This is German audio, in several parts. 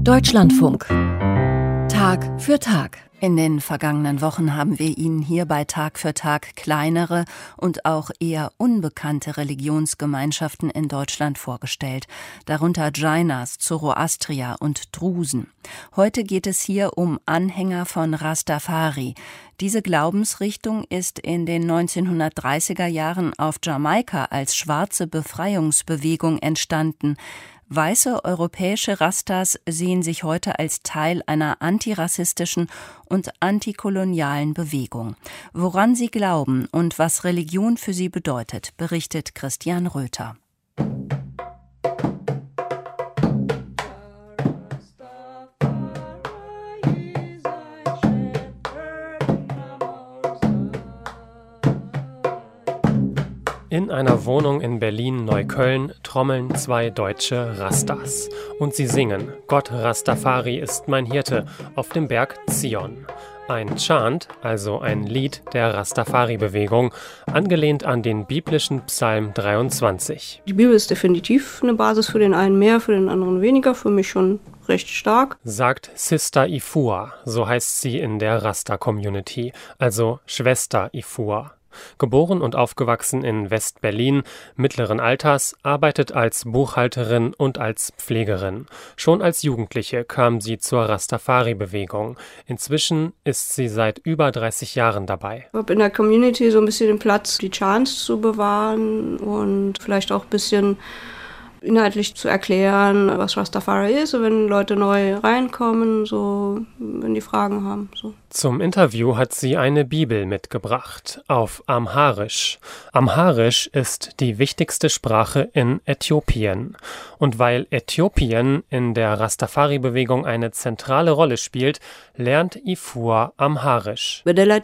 Deutschlandfunk. Tag für Tag. In den vergangenen Wochen haben wir Ihnen hier bei Tag für Tag kleinere und auch eher unbekannte Religionsgemeinschaften in Deutschland vorgestellt, darunter Jainas, Zoroastrier und Drusen. Heute geht es hier um Anhänger von Rastafari. Diese Glaubensrichtung ist in den 1930er Jahren auf Jamaika als schwarze Befreiungsbewegung entstanden. Weiße europäische Rastas sehen sich heute als Teil einer antirassistischen und antikolonialen Bewegung. Woran sie glauben und was Religion für sie bedeutet, berichtet Christian Röther. In einer Wohnung in Berlin-Neukölln trommeln zwei deutsche Rastas. Und sie singen »Gott Rastafari ist mein Hirte« auf dem Berg Zion. Ein Chant, also ein Lied der Rastafari-Bewegung, angelehnt an den biblischen Psalm 23. Die Bibel ist definitiv eine Basis, für den einen mehr, für den anderen weniger, für mich schon recht stark. Sagt Sister Ifua, so heißt sie in der Rasta-Community, also Schwester Ifua. Geboren und aufgewachsen in West-Berlin, mittleren Alters, arbeitet als Buchhalterin und als Pflegerin. Schon als Jugendliche kam sie zur Rastafari-Bewegung. Inzwischen ist sie seit über 30 Jahren dabei. Ich habe in der Community so ein bisschen den Platz, die Chants zu bewahren und vielleicht auch ein bisschen inhaltlich zu erklären, was Rastafari ist, wenn Leute neu reinkommen, so wenn die Fragen haben. So. Zum Interview hat sie eine Bibel mitgebracht, auf Amharisch. Amharisch ist die wichtigste Sprache in Äthiopien. Und weil Äthiopien in der Rastafari-Bewegung eine zentrale Rolle spielt, lernt Ifua Amharisch.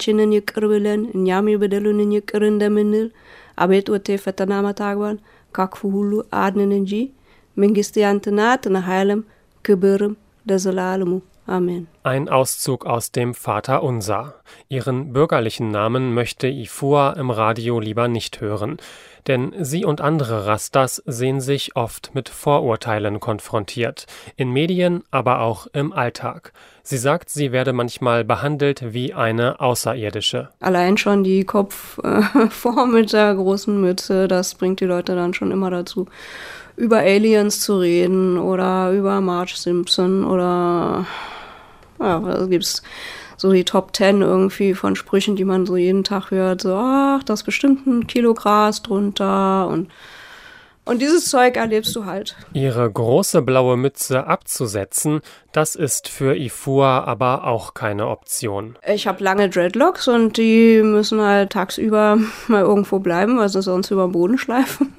Amen. Ein Auszug aus dem Vaterunser. Ihren bürgerlichen Namen möchte Ifua im Radio lieber nicht hören. Denn sie und andere Rastas sehen sich oft mit Vorurteilen konfrontiert. In Medien, aber auch im Alltag. Sie sagt, sie werde manchmal behandelt wie eine Außerirdische. Allein schon die Kopfform mit der großen Mütze, das bringt die Leute dann schon immer dazu, über Aliens zu reden oder über Marge Simpson oder da gibt's so die Top 10 irgendwie von Sprüchen, die man so jeden Tag hört. So, ach, das ist bestimmt ein Kilo Gras drunter und dieses Zeug erlebst du halt. Ihre große blaue Mütze abzusetzen, das ist für Ifua aber auch keine Option. Ich habe lange Dreadlocks und die müssen halt tagsüber mal irgendwo bleiben, weil sie sonst über den Boden schleifen.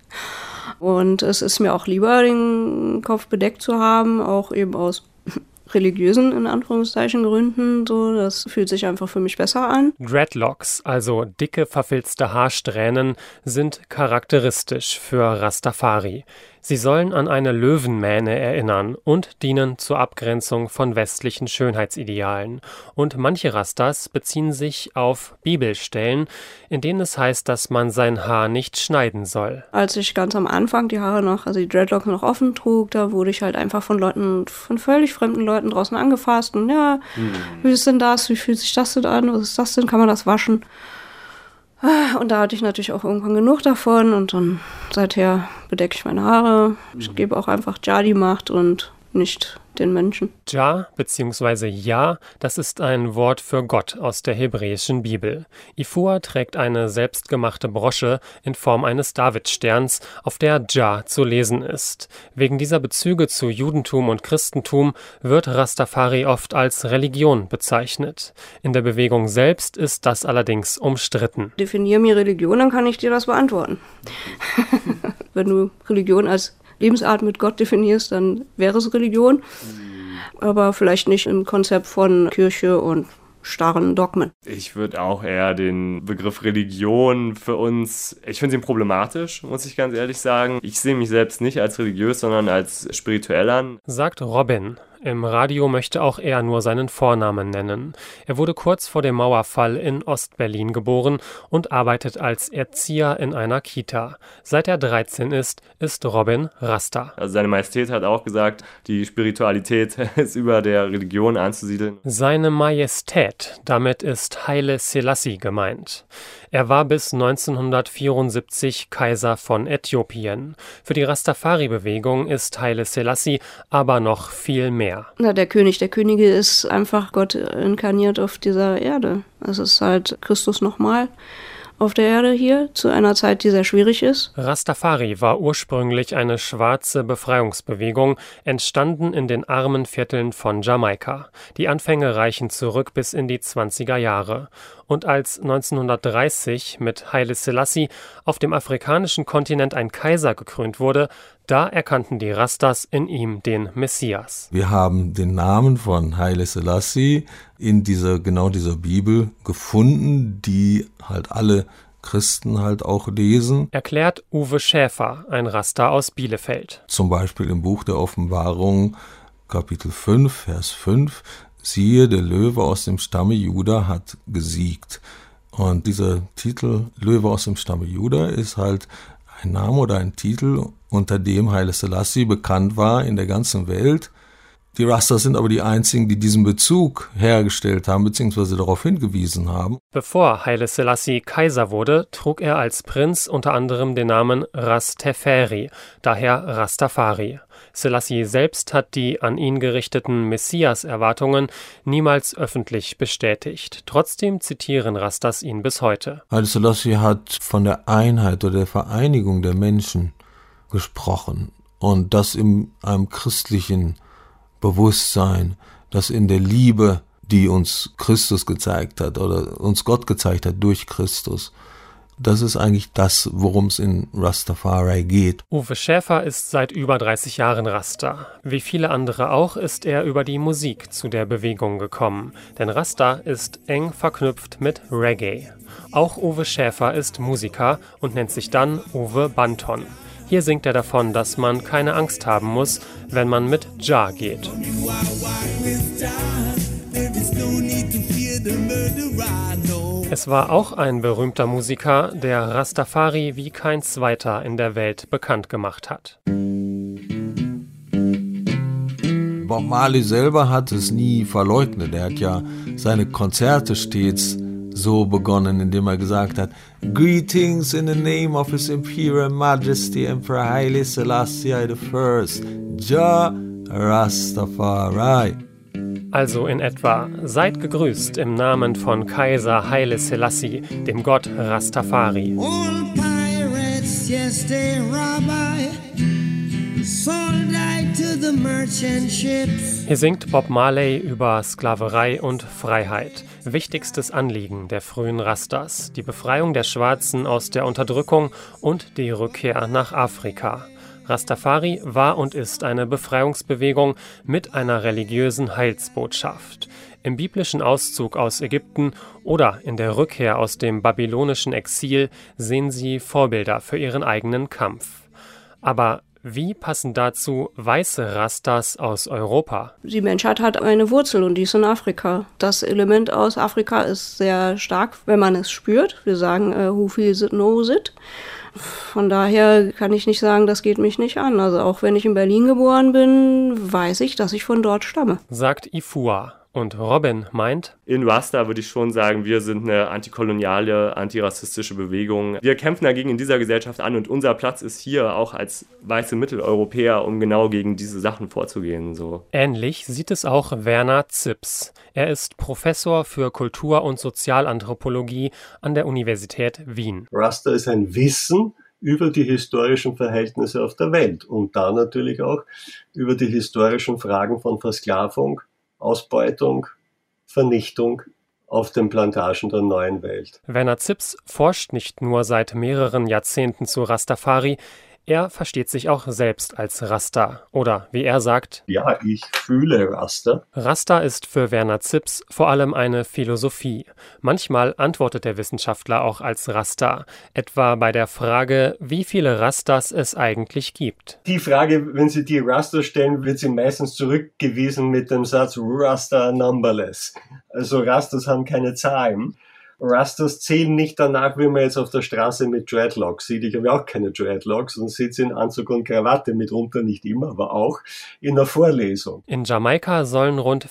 Und es ist mir auch lieber, den Kopf bedeckt zu haben, auch eben aus religiösen, in Anführungszeichen, Gründen. So, das fühlt sich einfach für mich besser an. Dreadlocks, also dicke, verfilzte Haarsträhnen, sind charakteristisch für Rastafari. Sie sollen an eine Löwenmähne erinnern und dienen zur Abgrenzung von westlichen Schönheitsidealen. Und manche Rastas beziehen sich auf Bibelstellen, in denen es heißt, dass man sein Haar nicht schneiden soll. Als ich ganz am Anfang die Haare noch, also die Dreadlocks noch offen trug, da wurde ich halt einfach von völlig fremden Leuten draußen angefasst. Und ja, wie ist denn das? Wie fühlt sich das denn an? Was ist das denn? Kann man das waschen? Und da hatte ich natürlich auch irgendwann genug davon und dann seither bedecke ich meine Haare. Ich gebe auch einfach Jah die Macht und nicht den Menschen. Jah bzw. Ja, das ist ein Wort für Gott aus der hebräischen Bibel. Ifua trägt eine selbstgemachte Brosche in Form eines Davidsterns, auf der Jah zu lesen ist. Wegen dieser Bezüge zu Judentum und Christentum wird Rastafari oft als Religion bezeichnet. In der Bewegung selbst ist das allerdings umstritten. Definier mir Religion, dann kann ich dir das beantworten. Wenn du Religion als Lebensart mit Gott definierst, dann wäre es Religion, aber vielleicht nicht im Konzept von Kirche und starren Dogmen. Ich würde auch eher den Begriff Religion für uns, ich finde ihn problematisch, muss ich ganz ehrlich sagen. Ich sehe mich selbst nicht als religiös, sondern als spirituell an. Sagt Robin. Im Radio möchte auch er nur seinen Vornamen nennen. Er wurde kurz vor dem Mauerfall in Ostberlin geboren und arbeitet als Erzieher in einer Kita. Seit er 13 ist Robin Rasta. Also seine Majestät hat auch gesagt, die Spiritualität ist über der Religion anzusiedeln. Seine Majestät, damit ist Haile Selassie gemeint. Er war bis 1974 Kaiser von Äthiopien. Für die Rastafari-Bewegung ist Haile Selassie aber noch viel mehr. Na, der König der Könige ist einfach Gott inkarniert auf dieser Erde. Es ist halt Christus nochmal auf der Erde hier, zu einer Zeit, die sehr schwierig ist. Rastafari war ursprünglich eine schwarze Befreiungsbewegung, entstanden in den armen Vierteln von Jamaika. Die Anfänge reichen zurück bis in die 20er Jahre. Und als 1930 mit Haile Selassie auf dem afrikanischen Kontinent ein Kaiser gekrönt wurde, da erkannten die Rastas in ihm den Messias. Wir haben den Namen von Haile Selassie in dieser Bibel gefunden, die halt alle Christen halt auch lesen. Erklärt Uwe Schäfer, ein Rasta aus Bielefeld. Zum Beispiel im Buch der Offenbarung, Kapitel 5, Vers 5, siehe, der Löwe aus dem Stamme Juda hat gesiegt. Und dieser Titel, Löwe aus dem Stamme Juda, ist halt ein Name oder ein Titel, unter dem Haile Selassie bekannt war in der ganzen Welt. Die Rastas sind aber die einzigen, die diesen Bezug hergestellt haben bzw. darauf hingewiesen haben. Bevor Haile Selassie Kaiser wurde, trug er als Prinz unter anderem den Namen Rasteferi, daher Rastafari. Selassie selbst hat die an ihn gerichteten Messias-Erwartungen niemals öffentlich bestätigt. Trotzdem zitieren Rastas ihn bis heute. Haile Selassie hat von der Einheit oder der Vereinigung der Menschen gesprochen und das in einem christlichen Bewusstsein, das in der Liebe, die uns Christus gezeigt hat oder uns Gott gezeigt hat durch Christus. Das ist eigentlich das, worum es in Rastafari geht. Uwe Schäfer ist seit über 30 Jahren Rasta. Wie viele andere auch, ist er über die Musik zu der Bewegung gekommen. Denn Rasta ist eng verknüpft mit Reggae. Auch Uwe Schäfer ist Musiker und nennt sich dann Uwe Banton. Hier singt er davon, dass man keine Angst haben muss, wenn man mit Jah geht. Es war auch ein berühmter Musiker, der Rastafari wie kein zweiter in der Welt bekannt gemacht hat. Bob Marley selber hat es nie verleugnet. Er hat ja seine Konzerte stets so begonnen, indem er gesagt hat: Greetings in the name of His Imperial Majesty Emperor Haile Selassie I, Jah Rastafari. Also in etwa: Seid gegrüßt im Namen von Kaiser Haile Selassie, dem Gott Rastafari. All pirates, yes they rabbi, sold I to the merchant ships. Hier singt Bob Marley über Sklaverei und Freiheit. Wichtigstes Anliegen der frühen Rastas: die Befreiung der Schwarzen aus der Unterdrückung und die Rückkehr nach Afrika. Rastafari war und ist eine Befreiungsbewegung mit einer religiösen Heilsbotschaft. Im biblischen Auszug aus Ägypten oder in der Rückkehr aus dem babylonischen Exil sehen sie Vorbilder für ihren eigenen Kampf. Aber wie passen dazu weiße Rastas aus Europa? Die Menschheit hat eine Wurzel und die ist in Afrika. Das Element aus Afrika ist sehr stark, wenn man es spürt. Wir sagen, who feels it knows it. Von daher kann ich nicht sagen, das geht mich nicht an. Also auch wenn ich in Berlin geboren bin, weiß ich, dass ich von dort stamme. Sagt Ifua. Und Robin meint: In Rasta würde ich schon sagen, wir sind eine antikoloniale, antirassistische Bewegung. Wir kämpfen dagegen in dieser Gesellschaft an und unser Platz ist hier auch als weiße Mitteleuropäer, um genau gegen diese Sachen vorzugehen. So. Ähnlich sieht es auch Werner Zipse. Er ist Professor für Kultur- und Sozialanthropologie an der Universität Wien. Rasta ist ein Wissen über die historischen Verhältnisse auf der Welt und da natürlich auch über die historischen Fragen von Versklavung, Ausbeutung, Vernichtung auf den Plantagen der neuen Welt. Werner Zipse forscht nicht nur seit mehreren Jahrzehnten zu Rastafari, Er versteht sich auch selbst als Rasta oder, wie er sagt, ja, ich fühle Rasta. Rasta ist für Werner Zips vor allem eine Philosophie. Manchmal antwortet der Wissenschaftler auch als Rasta, etwa bei der Frage, wie viele Rastas es eigentlich gibt. Die Frage, wenn Sie die Rasta stellen, wird sie meistens zurückgewiesen mit dem Satz Rasta numberless. Also Rastas haben keine Zahlen. Rastas zählen nicht danach, wie man jetzt auf der Straße mit Dreadlocks sieht. Ich habe ja auch keine Dreadlocks und sitze in Anzug und Krawatte, mitunter nicht immer, aber auch in der Vorlesung. In Jamaika sollen rund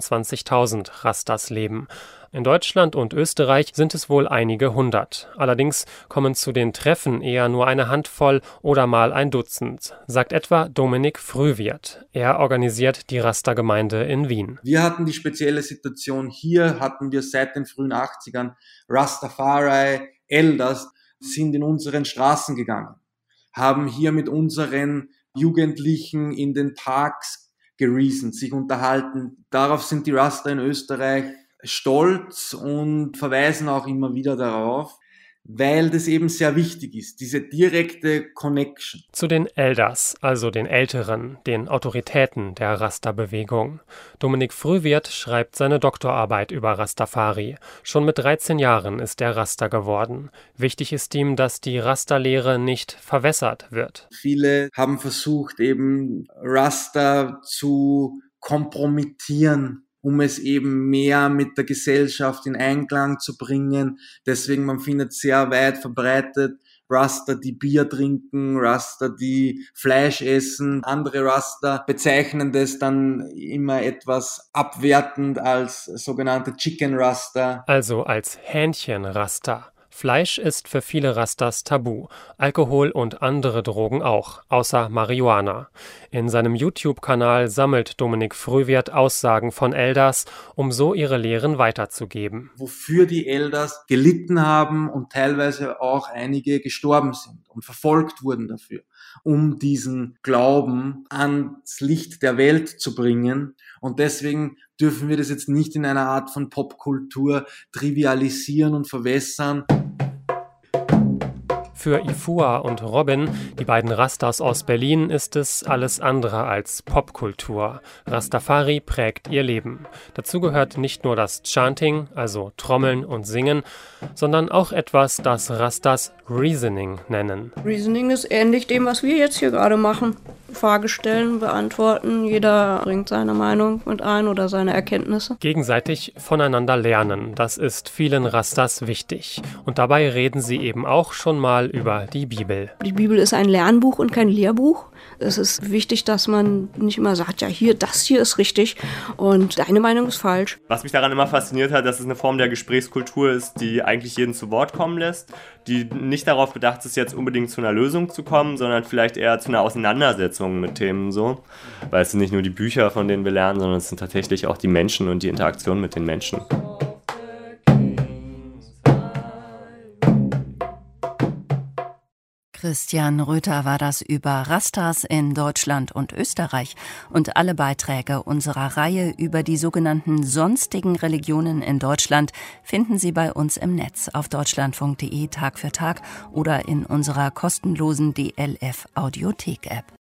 24.000 Rastas leben. In Deutschland und Österreich sind es wohl einige hundert. Allerdings kommen zu den Treffen eher nur eine Handvoll oder mal ein Dutzend, sagt etwa Dominik Frühwirt. Er organisiert die Rasta-Gemeinde in Wien. Wir hatten die spezielle Situation, hier hatten wir seit den frühen 80ern Rastafari, Elders, sind in unseren Straßen gegangen, haben hier mit unseren Jugendlichen in den Parks gereasont, sich unterhalten. Darauf sind die Rasta in Österreich stolz und verweisen auch immer wieder darauf, weil das eben sehr wichtig ist, diese direkte Connection. Zu den Elders, also den Älteren, den Autoritäten der Rasta-Bewegung. Dominik Frühwirt schreibt seine Doktorarbeit über Rastafari. Schon mit 13 Jahren ist er Rasta geworden. Wichtig ist ihm, dass die Rasta-Lehre nicht verwässert wird. Viele haben versucht, eben Rasta zu kompromittieren, um es eben mehr mit der Gesellschaft in Einklang zu bringen. Deswegen, man findet sehr weit verbreitet Rasta, die Bier trinken, Rasta, die Fleisch essen. Andere Rasta bezeichnen das dann immer etwas abwertend als sogenannte Chicken Rasta. Also als Hähnchen-Rasta. Fleisch ist für viele Rastas tabu, Alkohol und andere Drogen auch, außer Marihuana. In seinem YouTube-Kanal sammelt Dominik Frühwirt Aussagen von Elders, um so ihre Lehren weiterzugeben. Wofür die Elders gelitten haben und teilweise auch einige gestorben sind und verfolgt wurden dafür, um diesen Glauben ans Licht der Welt zu bringen. Und deswegen dürfen wir das jetzt nicht in einer Art von Popkultur trivialisieren und verwässern. Für Ifua und Robin, die beiden Rastas aus Berlin, ist es alles andere als Popkultur. Rastafari prägt ihr Leben. Dazu gehört nicht nur das Chanting, also Trommeln und Singen, sondern auch etwas, das Rastas Reasoning nennen. Reasoning ist ähnlich dem, was wir jetzt hier gerade machen. Frage stellen, beantworten, jeder bringt seine Meinung mit ein oder seine Erkenntnisse. Gegenseitig voneinander lernen, das ist vielen Rastas wichtig. Und dabei reden sie eben auch schon mal über die Bibel. Die Bibel ist ein Lernbuch und kein Lehrbuch. Es ist wichtig, dass man nicht immer sagt, ja hier, das hier ist richtig und deine Meinung ist falsch. Was mich daran immer fasziniert hat, dass es eine Form der Gesprächskultur ist, die eigentlich jeden zu Wort kommen lässt, die nicht darauf bedacht ist, jetzt unbedingt zu einer Lösung zu kommen, sondern vielleicht eher zu einer Auseinandersetzung mit Themen so. Weil es sind nicht nur die Bücher, von denen wir lernen, sondern es sind tatsächlich auch die Menschen und die Interaktion mit den Menschen. Christian Röther war das über Rastas in Deutschland und Österreich. Und alle Beiträge unserer Reihe über die sogenannten sonstigen Religionen in Deutschland finden Sie bei uns im Netz auf deutschlandfunk.de Tag für Tag oder in unserer kostenlosen DLF Audiothek-App.